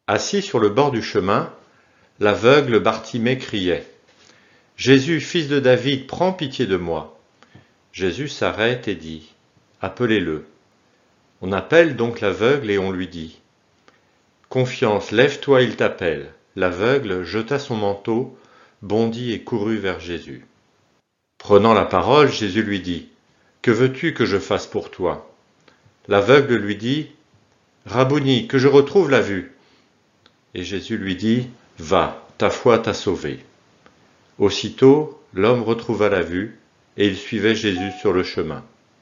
Assis sur le bord du chemin, l'aveugle Bartimée criait : « Jésus, fils de David, prends pitié de moi. » Jésus s'arrête et dit : « Appelez-le. » On appelle donc l'aveugle et on lui dit : « Confiance, lève-toi, il t'appelle. » L'aveugle jeta son manteau, bondit et courut vers Jésus. Prenant la parole, Jésus lui dit : « Que veux-tu que je fasse pour toi ?» L'aveugle lui dit : « Rabouni, que je retrouve la vue. » Et Jésus lui dit : « Va, ta foi t'a sauvé. » Aussitôt, l'homme retrouva la vue, et il suivait Jésus sur le chemin.